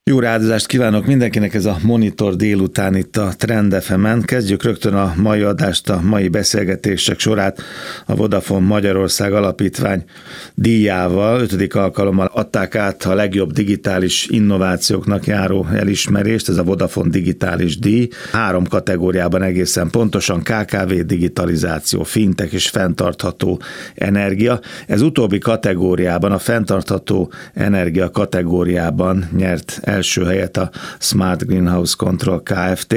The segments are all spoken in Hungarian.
Jó rádozást kívánok mindenkinek, ez a Monitor délután itt a Trend FM-en. Kezdjük rögtön a mai adást, a mai beszélgetések sorát a Vodafone Magyarország Alapítvány díjával. 5. alkalommal adták át a legjobb digitális innovációknak járó elismerést, ez a Vodafone Digitális Díj. 3 kategóriában egészen pontosan: KKV, digitalizáció, fintech és fenntartható energia. Ez utóbbi kategóriában, a fenntartható energia kategóriában nyert első helyet a Smart Greenhouse Control Kft.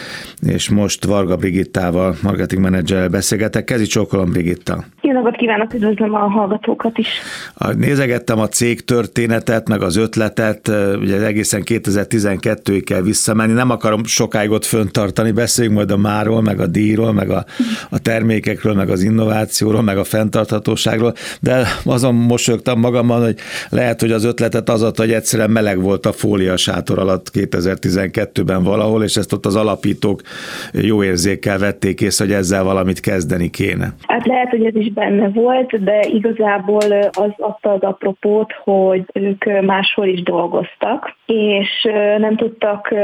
És most Varga Brigittával, marketing menedzserrel beszélgetek. Kezi csókolom, Brigitta! Jó napot kívánok, üdvözlöm a hallgatókat is! Nézegettem a cég történetet, meg az ötletet, ugye egészen 2012-ig kell visszamenni. Nem akarom sokáig ott föntartani, beszéljünk majd a máról, meg a díjról, meg a termékekről, meg az innovációról, meg a fenntarthatóságról, de azon mosolyogtam magamban, hogy lehet, hogy az ötletet az adta, hogy egyszerűen meleg volt a fóliasátor alatt 2012-ben valahol, és ezt ott az alapítók jó érzékkel vették észre, hogy ezzel valamit kezdeni kéne. Hát lehet, hogy ez is benne volt, de igazából az adta az apropót, hogy ők máshol is dolgoztak, és nem tudtak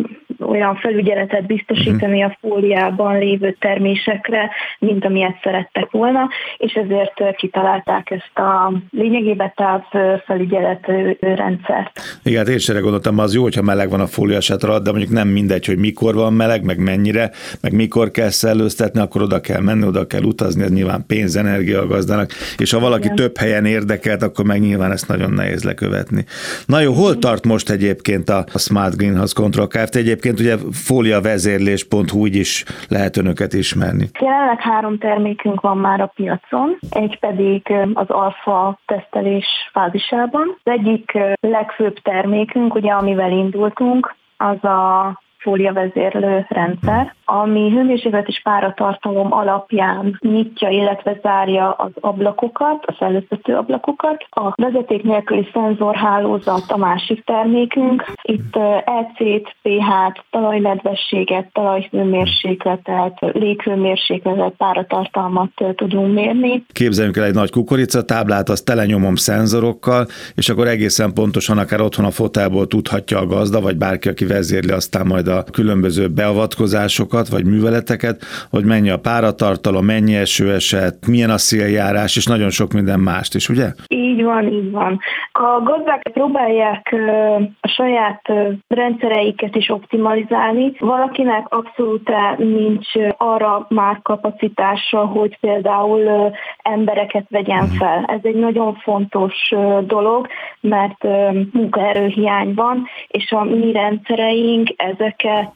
olyan felügyeletet biztosítani a fóliában lévő termésekre, mint amilyet szerettek volna, és ezért kitalálták ezt a lényegében távfelügyeletű rendszert. Igen, én sem gondoltam, az jó, hogyha meleg van a fóliasátor alatt, de mondjuk nem mindegy, hogy mikor van meleg, meg mennyire, meg mikor kell szellőztetni, akkor oda kell menni, oda kell utazni, ez nyilván pénz, energia a gazdának, és ha valaki több helyen érdekelt, akkor meg nyilván ezt nagyon nehéz lekövetni. Na jó, hol tart most egyébként a Smart Greenhouse Control Kft? Egyébként ugye fóliavezérlés.hu is lehet önöket ismerni. Jelenleg 3 termékünk van már a piacon, egy pedig az alfa tesztelés fázisában. Az egyik legfőbb termékünk, ugye amivel indultunk, az a fóliavezérlő rendszer, ami hőmérséklet és páratartalom alapján nyitja, illetve zárja az ablakokat, a szellőztető ablakokat. A vezeték nélküli szenzorhálózat a másik termékünk. Itt EC-t, pH-t, talajnedvességet, talajhőmérsékletet, léghőmérsékletet, páratartalmat tudunk mérni. Képzeljünk el egy nagy kukoricatáblát, azt telenyomom szenzorokkal, és akkor egészen pontosan akár otthon a fotelból tudhatja a gazda, vagy bárki, aki vezérli aztán majd a különböző beavatkozásokat, vagy műveleteket, hogy mennyi a páratartalom, mennyi eső esett, milyen a széljárás, és nagyon sok minden mást is, ugye? Így van, így van. A gazdák próbálják a saját rendszereiket is optimalizálni. Valakinek abszolút nincs arra már kapacitása, hogy például embereket vegyen fel. Ez egy nagyon fontos dolog, mert munkaerőhiány van, és a mi rendszereink ezeket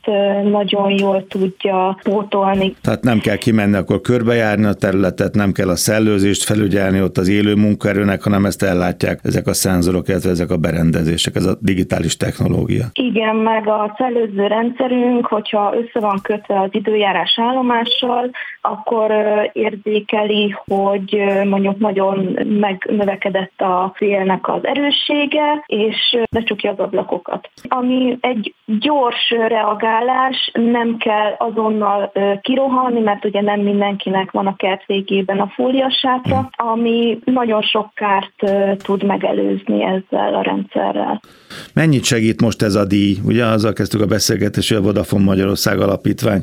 nagyon jól tudja pótolni. Tehát nem kell kimenni, akkor körbejárni a területet, nem kell a szellőzést felügyelni ott az élő munkaerőnek, hanem ezt ellátják ezek a szenzorok, illetve ezek a berendezések, ez a digitális technológia. Igen, meg a szellőző rendszerünk, hogyha össze van kötve az időjárás állomással, akkor érzékeli, hogy mondjuk nagyon megnövekedett a szélnek az erőssége, és becsukja az ablakokat. Ami egy gyors reagálás, nem kell azonnal kirohanni, mert ugye nem mindenkinek van a kert végében a fóliasátra, ami nagyon sok kárt tud megelőzni ezzel a rendszerrel. Mennyit segít most ez a díj? Ugye azzal kezdtük a beszélgetést, hogy a Vodafone Magyarország Alapítvány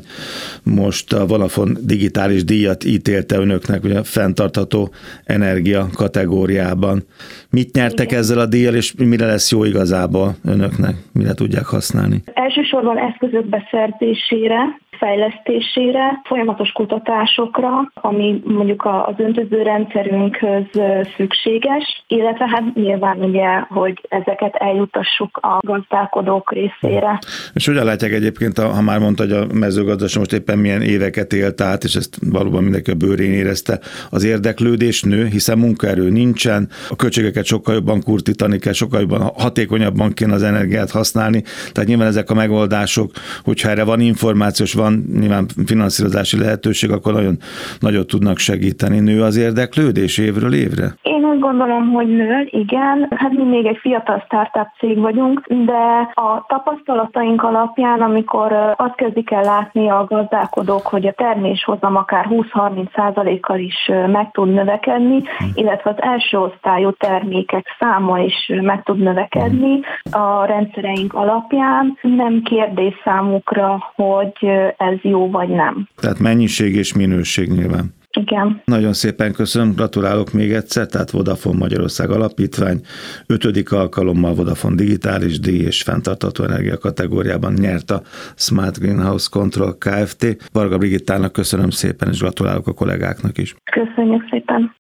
most a Vodafone Digitális Díjat ítélte önöknek, ugye a fenntartható energia kategóriában. Mit nyertek ezzel a díjjal, és mire lesz jó igazából önöknek? Mire tudják használni? Elsősorban eszközök beszerzésére, fejlesztésére, folyamatos kutatásokra, ami mondjuk az öntöző rendszerünkhöz szükséges, illetve hát nyilván ugye, hogy ezeket eljutassuk a gazdálkodók részére. És hogyan látják egyébként, ha már mondta, hogy a mezőgazdaság most éppen milyen éveket élt át, és ezt valóban mindenki a bőrén érezte, az érdeklődés nő, hiszen munkaerő nincsen, a költségeket sokkal jobban kurtítani kell, sokkal jobban hatékonyabban kéne az energiát használni, tehát nyilván ezek a megoldások, hogyha erre van információs, van van nyilván finanszírozási lehetőség, akkor nagyon nagyot tudnak segíteni. Nő az érdeklődés évről évre? Én azt gondolom, hogy nő, igen. Hát mi még egy fiatal startup cég vagyunk, de a tapasztalataink alapján, amikor azt kezdik el látni a gazdálkodók, hogy a terméshozam akár 20-30%-kal is meg tud növekedni, illetve az első osztályú termékek száma is meg tud növekedni a rendszereink alapján, nem kérdés számukra, hogy ez jó vagy nem. Tehát mennyiség és minőség nyilván. Igen. Nagyon szépen köszönöm, gratulálok még egyszer, tehát Vodafone Magyarország Alapítvány 5. alkalommal Vodafone Digitális díj és fenntartható energia kategóriában nyert a Smart Greenhouse Control Kft. Varga Brigittának köszönöm szépen, és gratulálok a kollégáknak is. Köszönjük szépen.